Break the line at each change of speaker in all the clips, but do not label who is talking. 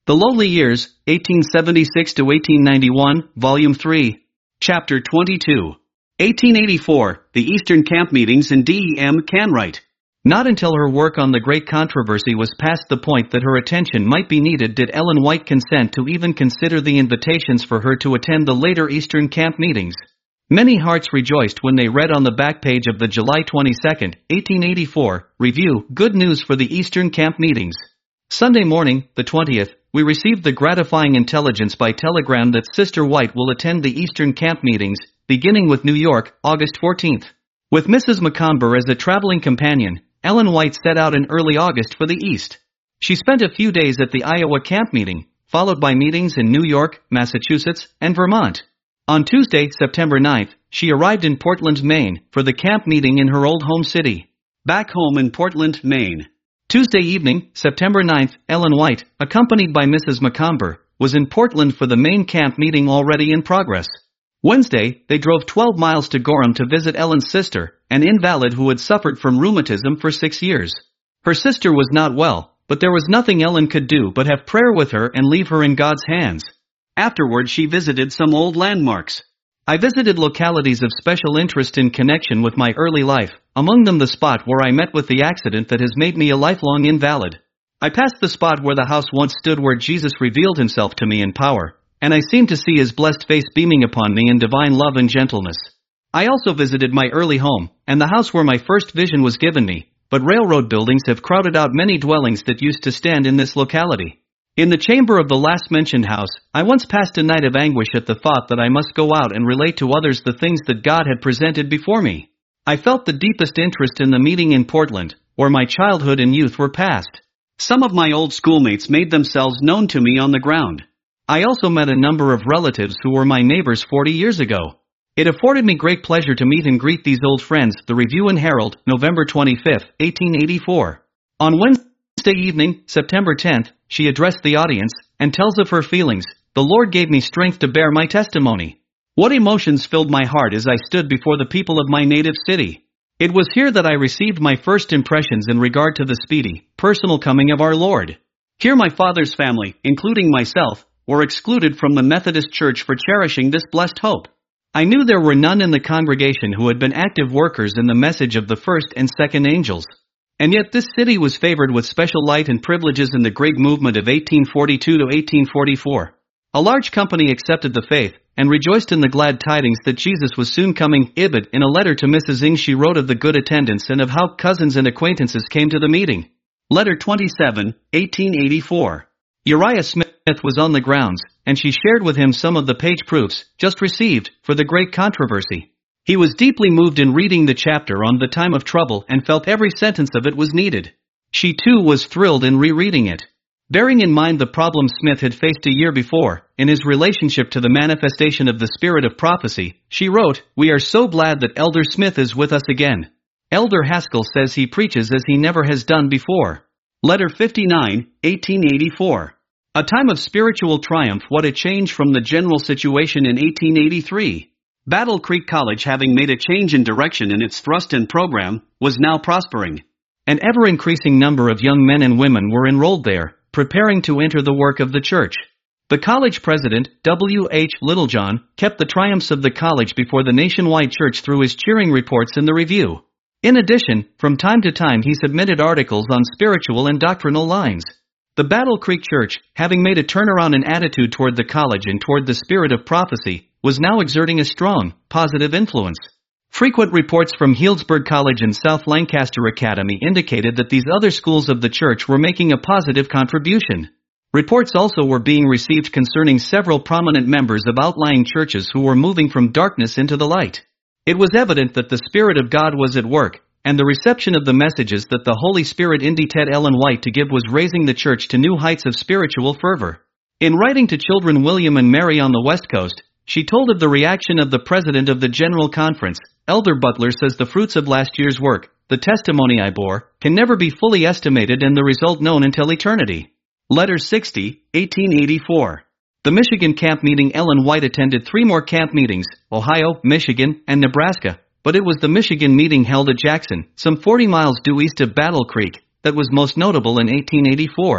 The Lowly Years, 1876 to 1891, Volume 3. Chapter 22. 1884, The Eastern Camp Meetings in D.E.M. Canwright. Not until her work on the Great Controversy was past the point that her attention might be needed did Ellen White consent to even consider the invitations for her to attend the later Eastern Camp Meetings. Many hearts rejoiced when they read on the back page of the July 22, 1884, review, "Good news for the Eastern Camp Meetings." Sunday morning, the 20th, we received the gratifying intelligence by telegram that Sister White will attend the Eastern Camp Meetings, beginning with New York, August 14th. With Mrs. Macomber as a traveling companion, Ellen White set out in early August for the East. She spent a few days at the Iowa Camp Meeting, followed by meetings in New York, Massachusetts, and Vermont. On Tuesday, September 9th, she arrived in Portland, Maine, for the camp meeting in her old home city. Back home in Portland, Maine. Tuesday evening, September 9th, Ellen White, accompanied by Mrs. Macomber, was in Portland for the main camp meeting already in progress. Wednesday, they drove 12 miles to Gorham to visit Ellen's sister, an invalid who had suffered from rheumatism for 6 years. Her sister was not well, but there was nothing Ellen could do but have prayer with her and leave her in God's hands. Afterward, she visited some old landmarks. I visited localities of special interest in connection with my early life, among them the spot where I met with the accident that has made me a lifelong invalid. I passed the spot where the house once stood where Jesus revealed himself to me in power, and I seemed to see his blessed face beaming upon me in divine love and gentleness. I also visited my early home, and the house where my first vision was given me, but railroad buildings have crowded out many dwellings that used to stand in this locality. In the chamber of the last-mentioned house, I once passed a night of anguish at the thought that I must go out and relate to others the things that God had presented before me. I felt the deepest interest in the meeting in Portland, where my childhood and youth were passed. Some of my old schoolmates made themselves known to me on the ground. I also met a number of relatives who were my neighbors 40 years ago. It afforded me great pleasure to meet and greet these old friends. The Review and Herald, November 25, 1884. On Wednesday evening, September 10th, she addressed the audience, and tells of her feelings. "The Lord gave me strength to bear my testimony. What emotions filled my heart as I stood before the people of my native city. It was here that I received my first impressions in regard to the speedy, personal coming of our Lord. Here my father's family, including myself, were excluded from the Methodist Church for cherishing this blessed hope. I knew there were none in the congregation who had been active workers in the message of the first and second angels. And yet this city was favored with special light and privileges in the great movement of 1842 to 1844. A large company accepted the faith, and rejoiced in the glad tidings that Jesus was soon coming. Ibid. In a letter to Mrs. Ing she wrote of the good attendance and of how cousins and acquaintances came to the meeting. Letter 27, 1884. Uriah Smith was on the grounds, and she shared with him some of the page proofs, just received, for the Great Controversy. He was deeply moved in reading the chapter on the time of trouble and felt every sentence of it was needed. She too was thrilled in rereading it. Bearing in mind the problem Smith had faced a year before, in his relationship to the manifestation of the spirit of prophecy, she wrote, "We are so glad that Elder Smith is with us again. Elder Haskell says he preaches as he never has done before." Letter 59, 1884. A time of spiritual triumph. What a change from the general situation in 1883. Battle Creek College, having made a change in direction in its thrust and program, was now prospering. An ever-increasing number of young men and women were enrolled there, preparing to enter the work of the church. The college president, W. H. Littlejohn, kept the triumphs of the college before the nationwide church through his cheering reports in the Review. In addition, from time to time he submitted articles on spiritual and doctrinal lines. The Battle Creek Church, having made a turnaround in attitude toward the college and toward the spirit of prophecy, was now exerting a strong, positive influence. Frequent reports from Healdsburg College and South Lancaster Academy indicated that these other schools of the church were making a positive contribution. Reports also were being received concerning several prominent members of outlying churches who were moving from darkness into the light. It was evident that the Spirit of God was at work, and the reception of the messages that the Holy Spirit indited Ellen White to give was raising the church to new heights of spiritual fervor. In writing to children William and Mary on the West Coast, she told of the reaction of the president of the General Conference. "Elder Butler says the fruits of last year's work, the testimony I bore, can never be fully estimated and the result known until eternity." Letter 60, 1884. The Michigan camp meeting. Ellen White attended 3 more camp meetings, Ohio, Michigan, and Nebraska, but it was the Michigan meeting held at Jackson, some 40 miles due east of Battle Creek, that was most notable in 1884.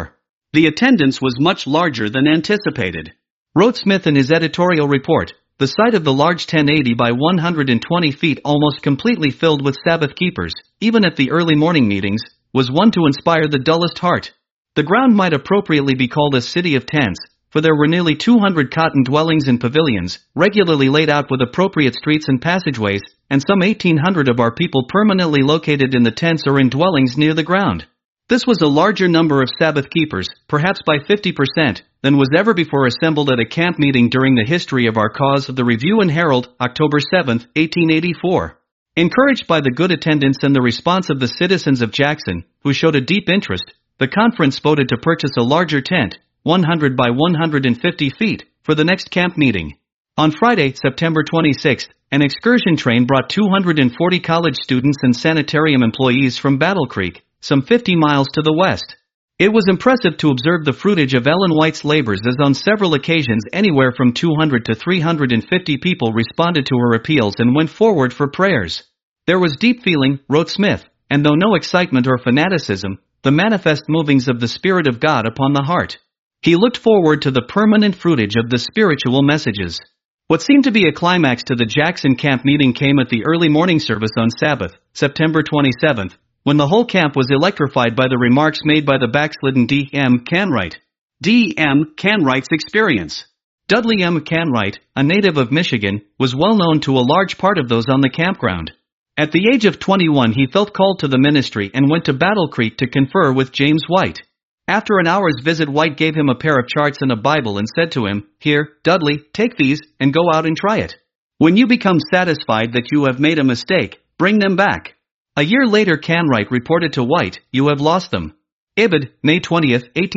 The attendance was much larger than anticipated. Wrote Smith in his editorial report, the site of the large 1080 by 120 feet almost completely filled with Sabbath keepers, even at the early morning meetings, was one to inspire the dullest heart. The ground might appropriately be called a city of tents, for there were nearly 200 cotton dwellings and pavilions, regularly laid out with appropriate streets and passageways, and some 1,800 of our people permanently located in the tents or in dwellings near the ground. This was a larger number of Sabbath keepers, perhaps by 50%, than was ever before assembled at a camp meeting during the history of our cause of the Review and Herald, October 7, 1884. Encouraged by the good attendance and the response of the citizens of Jackson, who showed a deep interest, the conference voted to purchase a larger tent, 100 by 150 feet, for the next camp meeting. On Friday, September 26, an excursion train brought 240 college students and sanitarium employees from Battle Creek, some 50 miles to the west. It was impressive to observe the fruitage of Ellen White's labors, as on several occasions anywhere from 200 to 350 people responded to her appeals and went forward for prayers. There was deep feeling, wrote Smith, and though no excitement or fanaticism, the manifest movings of the Spirit of God upon the heart. He looked forward to the permanent fruitage of the spiritual messages. What seemed to be a climax to the Jackson camp meeting came at the early morning service on Sabbath, September 27, when the whole camp was electrified by the remarks made by the backslidden D. M. Canwright. D. M. Canwright's experience. Dudley M. Canwright, a native of Michigan, was well known to a large part of those on the campground. At the age of 21 he felt called to the ministry and went to Battle Creek to confer with James White. After an hour's visit, White gave him a pair of charts and a Bible and said to him, "Here, Dudley, take these, and go out and try it. When you become satisfied that you have made a mistake, bring them back." A year later Canwright reported to White, "You have lost them." Ibid, May 20,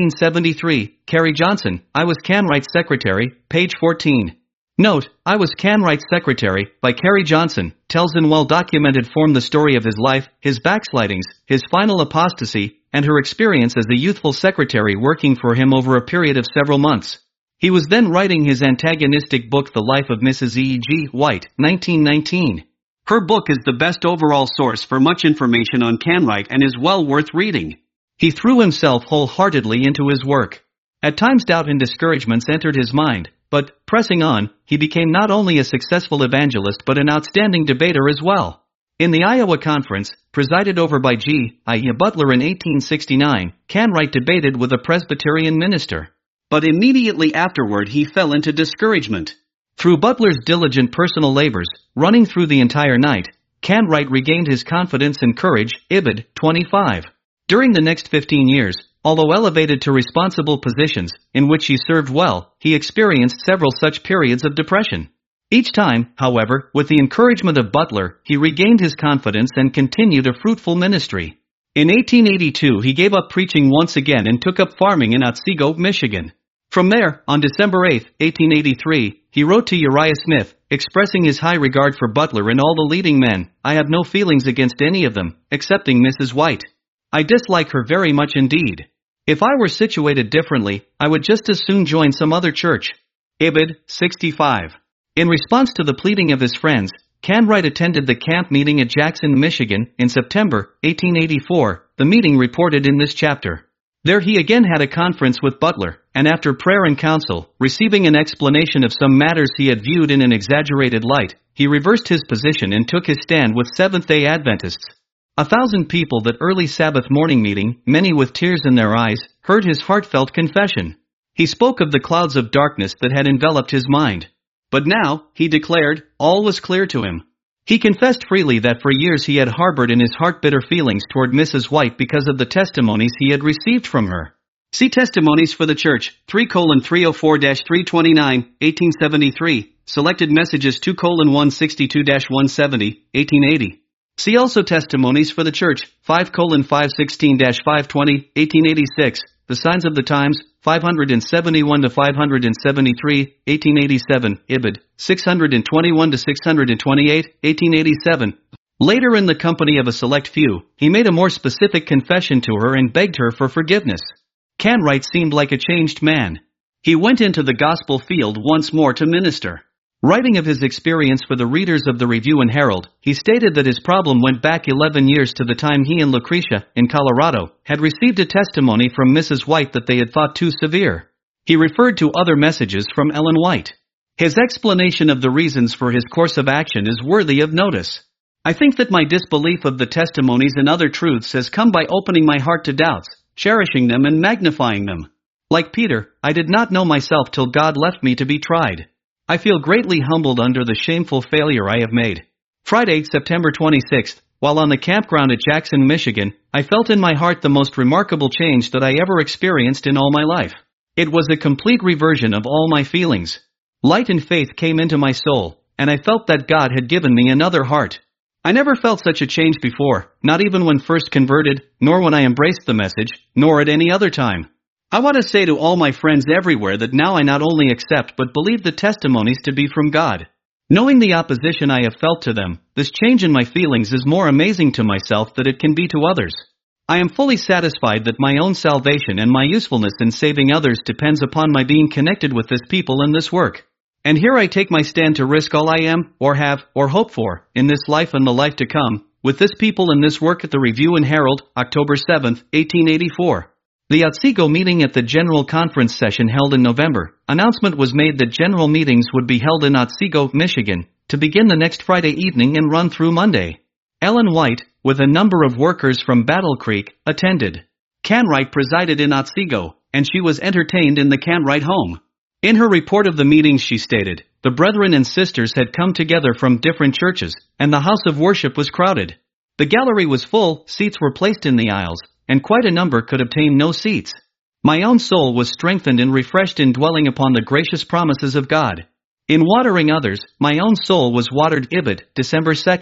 1873, Carrie Johnson, I was Canwright's secretary, page 14. Note, I was Canwright's secretary, by Carrie Johnson, tells in well-documented form the story of his life, his backslidings, his final apostasy, and her experience as a youthful secretary working for him over a period of several months. He was then writing his antagonistic book The Life of Mrs. E. G. White, 1919. Her book is the best overall source for much information on Canwright and is well worth reading. He threw himself wholeheartedly into his work. At times doubt and discouragements entered his mind, but, pressing on, he became not only a successful evangelist but an outstanding debater as well. In the Iowa Conference, presided over by G. I. Butler in 1869, Canwright debated with a Presbyterian minister. But immediately afterward he fell into discouragement. Through Butler's diligent personal labors, running through the entire night, Canwright regained his confidence and courage, Ibid, 25. During the next 15 years, although elevated to responsible positions, in which he served well, he experienced several such periods of depression. Each time, however, with the encouragement of Butler, he regained his confidence and continued a fruitful ministry. In 1882 he gave up preaching once again and took up farming in Otsego, Michigan. From there, on December 8, 1883, he wrote to Uriah Smith, expressing his high regard for Butler and all the leading men, "I have no feelings against any of them, excepting Mrs. White. I dislike her very much indeed. If I were situated differently, I would just as soon join some other church." Ibid, 65. In response to the pleading of his friends, Canwright attended the camp meeting at Jackson, Michigan, in September, 1884, the meeting reported in this chapter. There he again had a conference with Butler, and after prayer and counsel, receiving an explanation of some matters he had viewed in an exaggerated light, he reversed his position and took his stand with Seventh-day Adventists. 1,000 people that early Sabbath morning meeting, many with tears in their eyes, heard his heartfelt confession. He spoke of the clouds of darkness that had enveloped his mind. But now, he declared, all was clear to him. He confessed freely that for years he had harbored in his heart bitter feelings toward Mrs. White because of the testimonies he had received from her. See Testimonies for the Church, 3:304-329, 1873, Selected Messages 2:162-170, 1880. See also Testimonies for the Church, 5:516-520, 1886, The Signs of the Times, 571-573, 1887, Ibid, 621-628, 1887. Later, in the company of a select few, he made a more specific confession to her and begged her for forgiveness. Canwright seemed like a changed man. He went into the gospel field once more to minister. Writing of his experience for the readers of the Review and Herald, he stated that his problem went back 11 years to the time he and Lucretia, in Colorado, had received a testimony from Mrs. White that they had thought too severe. He referred to other messages from Ellen White. His explanation of the reasons for his course of action is worthy of notice. I think that my disbelief of the testimonies and other truths has come by opening my heart to doubts, cherishing them and magnifying them. Like Peter, I did not know myself till God left me to be tried. I feel greatly humbled under the shameful failure I have made. Friday, September 26th, while on the campground at Jackson, Michigan, I felt in my heart the most remarkable change that I ever experienced in all my life. It was a complete reversion of all my feelings. Light and faith came into my soul, and I felt that God had given me another heart. I never felt such a change before, not even when first converted, nor when I embraced the message, nor at any other time. I want to say to all my friends everywhere that now I not only accept but believe the testimonies to be from God. Knowing the opposition I have felt to them, this change in my feelings is more amazing to myself than it can be to others. I am fully satisfied that my own salvation and my usefulness in saving others depends upon my being connected with this people and this work. And here I take my stand to risk all I am, or have, or hope for, in this life and the life to come, with this people and this work at the Review and Herald, October 7, 1884. The Otsego meeting at the General Conference session held in November, announcement was made that general meetings would be held in Otsego, Michigan, to begin the next Friday evening and run through Monday. Ellen White, with a number of workers from Battle Creek, attended. Canwright presided in Otsego, and she was entertained in the Canwright home. In her report of the meetings she stated, the brethren and sisters had come together from different churches, and the house of worship was crowded. The gallery was full, seats were placed in the aisles, and quite a number could obtain no seats. My own soul was strengthened and refreshed in dwelling upon the gracious promises of God. In watering others, my own soul was watered. Ibid, December 2,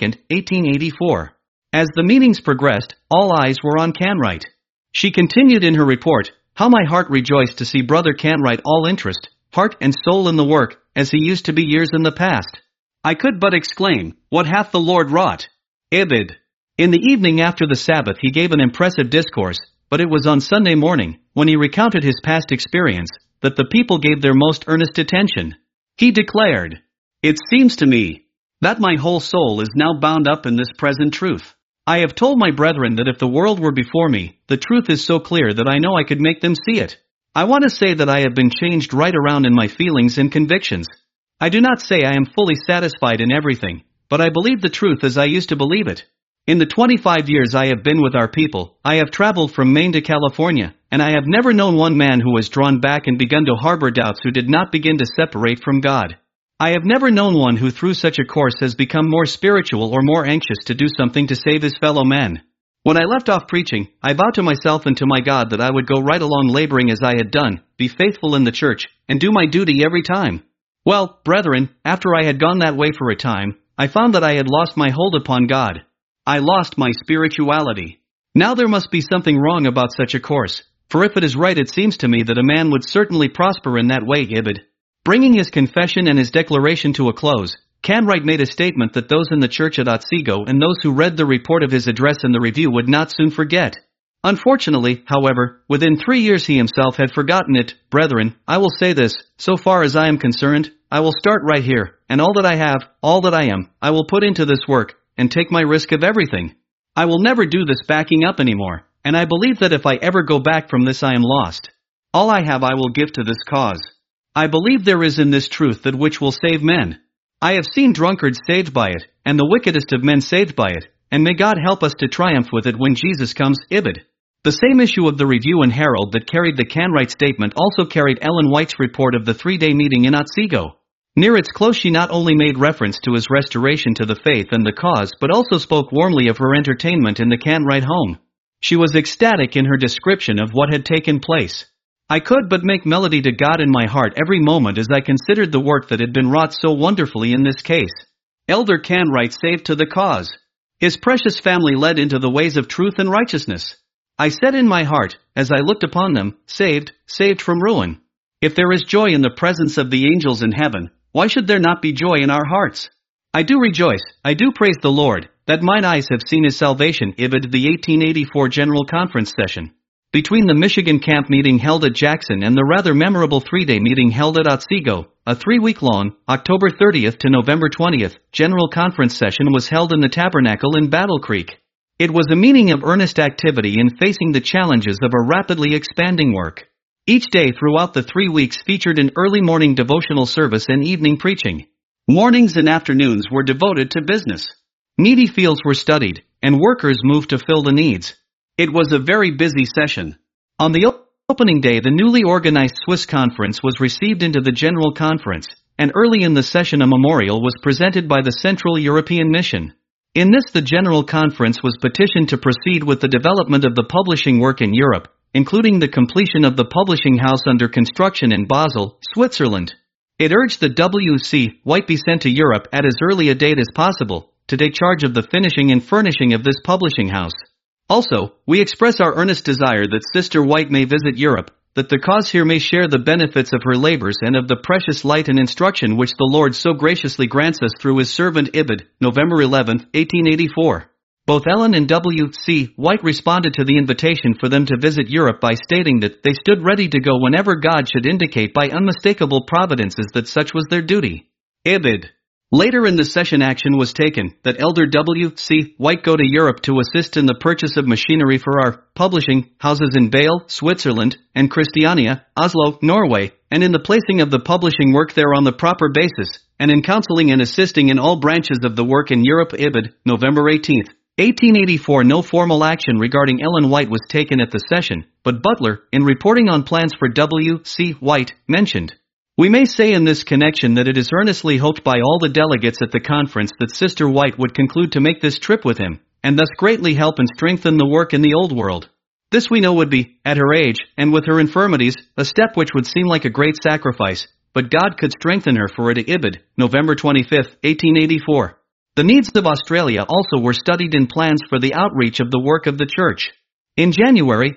1884. As the meetings progressed, all eyes were on Canwright. She continued in her report, "How my heart rejoiced to see Brother Canwright all interest, heart and soul in the work, as he used to be years in the past. I could but exclaim, what hath the Lord wrought?" Ibid. In the evening after the Sabbath he gave an impressive discourse, but it was on Sunday morning, when he recounted his past experience, that the people gave their most earnest attention. He declared, "It seems to me that my whole soul is now bound up in this present truth. I have told my brethren that if the world were before me, the truth is so clear that I know I could make them see it. I want to say that I have been changed right around in my feelings and convictions. I do not say I am fully satisfied in everything, but I believe the truth as I used to believe it. In the 25 years I have been with our people, I have traveled from Maine to California, and I have never known one man who has drawn back and begun to harbor doubts who did not begin to separate from God. I have never known one who through such a course has become more spiritual or more anxious to do something to save his fellow men. When I left off preaching, I vowed to myself and to my God that I would go right along laboring as I had done, be faithful in the church, and do my duty every time. Well, brethren, after I had gone that way for a time, I found that I had lost my hold upon God. I lost my spirituality. Now there must be something wrong about such a course, for if it is right it seems to me that a man would certainly prosper in that way." Ibid. Bringing his confession and his declaration to a close, Canwright made a statement that those in the church at Otsego and those who read the report of his address in the Review would not soon forget. Unfortunately, however, within 3 years he himself had forgotten it. "Brethren, I will say this, so far as I am concerned, I will start right here, and all that I have, all that I am, I will put into this work, and take my risk of everything. I will never do this backing up anymore, and I believe that if I ever go back from this I am lost. All I have I will give to this cause. I believe there is in this truth that which will save men. I have seen drunkards saved by it, and the wickedest of men saved by it, and may God help us to triumph with it when Jesus comes." Ibid. The same issue of the Review and Herald that carried the Canwright statement also carried Ellen White's report of the 3-day meeting in Otsego. Near its close she not only made reference to his restoration to the faith and the cause but also spoke warmly of her entertainment in the Canwright home. She was ecstatic in her description of what had taken place. "I could but make melody to God in my heart every moment as I considered the work that had been wrought so wonderfully in this case. Elder Canwright saved to the cause. His precious family led into the ways of truth and righteousness. I said in my heart, as I looked upon them, saved from ruin. If there is joy in the presence of the angels in heaven, why should there not be joy in our hearts? I do rejoice, I do praise the Lord, that mine eyes have seen his salvation." Ibid. The 1884 General Conference session. Between the Michigan camp meeting held at Jackson and the rather memorable 3-day meeting held at Otsego, a 3-week-long, October 30th to November 20th, General Conference session was held in the Tabernacle in Battle Creek. It was a meeting of earnest activity in facing the challenges of a rapidly expanding work. Each day throughout the 3 weeks featured an early morning devotional service and evening preaching. Mornings and afternoons were devoted to business. Needy fields were studied, and workers moved to fill the needs. It was a very busy session. On the opening day, the newly organized Swiss conference was received into the General Conference, and early in the session a memorial was presented by the Central European Mission. In this, the General Conference was petitioned to proceed with the development of the publishing work in Europe, including the completion of the publishing house under construction in Basel, Switzerland. It urged the W.C. White be sent to Europe at as early a date as possible, to take charge of the finishing and furnishing of this publishing house. Also, we express our earnest desire that Sister White may visit Europe, that the cause here may share the benefits of her labors and of the precious light and instruction which the Lord so graciously grants us through his servant Ibid, November 11, 1884. Both Ellen and W.C. White responded to the invitation for them to visit Europe by stating that they stood ready to go whenever God should indicate by unmistakable providences that such was their duty. Ibid. Later in the session, action was taken that Elder W.C. White go to Europe to assist in the purchase of machinery for our publishing houses in Bale, Switzerland, and Christiania, Oslo, Norway, and in the placing of the publishing work there on the proper basis, and in counseling and assisting in all branches of the work in Europe. Ibid, November 18, 1884. No formal action regarding Ellen White was taken at the session, but Butler, in reporting on plans for W.C. White, mentioned, "We may say in this connection that it is earnestly hoped by all the delegates at the conference that Sister White would conclude to make this trip with him, and thus greatly help and strengthen the work in the Old World. This we know would be, at her age, and with her infirmities, a step which would seem like a great sacrifice, but God could strengthen her for it." Ibid, November 25, 1884. The needs of Australia also were studied in plans for the outreach of the work of the Church. In January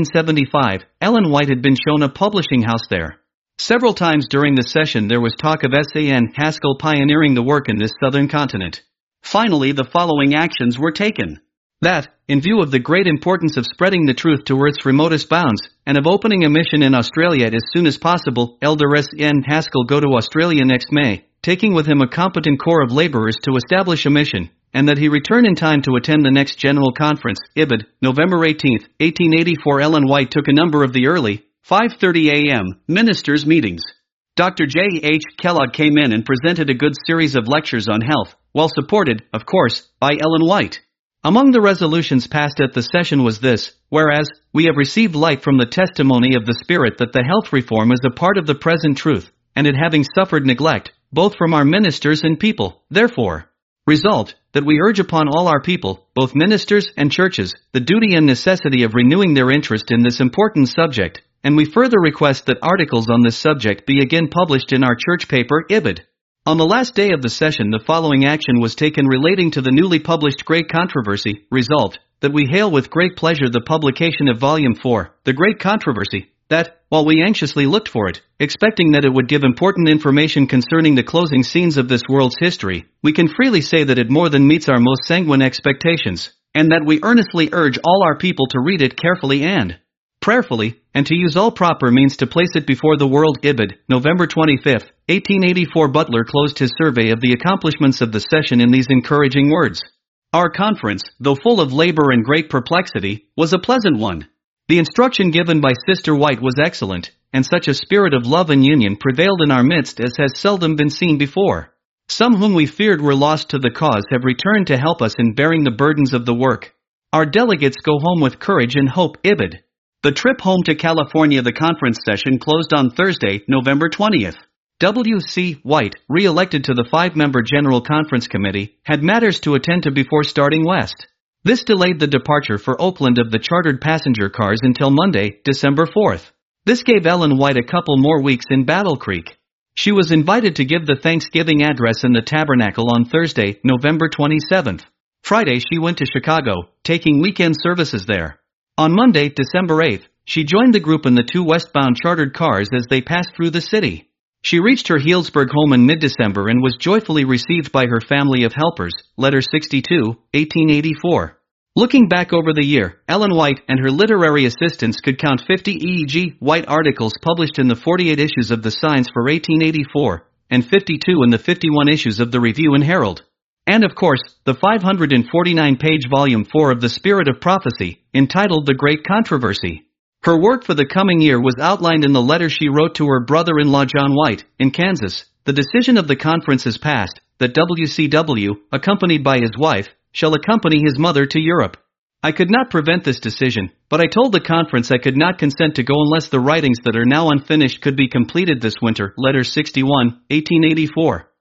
1875, Ellen White had been shown a publishing house there. Several times during the session there was talk of S.A.N. Haskell pioneering the work in this southern continent. Finally, the following actions were taken. That, in view of the great importance of spreading the truth to Earth's remotest bounds, and of opening a mission in Australia as soon as possible, Elder S.N. Haskell go to Australia next May, taking with him a competent corps of laborers to establish a mission, and that he return in time to attend the next General Conference. Ibid, November 18, 1884. Ellen White took a number of the early 5:30 a.m. ministers' meetings. Dr. J.H. Kellogg came in and presented a good series of lectures on health, well supported, of course, by Ellen White. Among the resolutions passed at the session was this: whereas, we have received light from the testimony of the Spirit that the health reform is a part of the present truth, and it having suffered neglect, both from our ministers and people, therefore, resolved, that we urge upon all our people, both ministers and churches, the duty and necessity of renewing their interest in this important subject, and we further request that articles on this subject be again published in our church paper, Ibid. On the last day of the session the following action was taken relating to the newly published Great Controversy. Resolved, that we hail with great pleasure the publication of Volume 4, The Great Controversy, that, while we anxiously looked for it, expecting that it would give important information concerning the closing scenes of this world's history, we can freely say that it more than meets our most sanguine expectations, and that we earnestly urge all our people to read it carefully and prayerfully, and to use all proper means to place it before the world. Ibid, November 25, 1884. Butler closed his survey of the accomplishments of the session in these encouraging words: "Our conference, though full of labor and great perplexity, was a pleasant one. The instruction given by Sister White was excellent, and such a spirit of love and union prevailed in our midst as has seldom been seen before. Some whom we feared were lost to the cause have returned to help us in bearing the burdens of the work. Our delegates go home with courage and hope." Ibid. The trip home to California. The conference session closed on Thursday, November 20th. W.C. White, re-elected to the 5-member General Conference Committee, had matters to attend to before starting west. This delayed the departure for Oakland of the chartered passenger cars until Monday, December 4th. This gave Ellen White a couple more weeks in Battle Creek. She was invited to give the Thanksgiving address in the Tabernacle on Thursday, November 27th. Friday she went to Chicago, taking weekend services there. On Monday, December 8th, she joined the group in the 2 westbound chartered cars as they passed through the city. She reached her Healdsburg home in mid-December and was joyfully received by her family of helpers. Letter 62, 1884. Looking back over the year, Ellen White and her literary assistants could count 50 E.G. White articles published in the 48 issues of the Science for 1884, and 52 in the 51 issues of the Review and Herald. And of course, the 549-page Volume 4 of The Spirit of Prophecy, entitled The Great Controversy. Her work for the coming year was outlined in the letter she wrote to her brother-in-law John White, in Kansas. The decision of the conference is passed, that WCW, accompanied by his wife, shall accompany his mother to Europe. I could not prevent this decision, but I told the conference I could not consent to go unless the writings that are now unfinished could be completed this winter. Letter 61, 1884.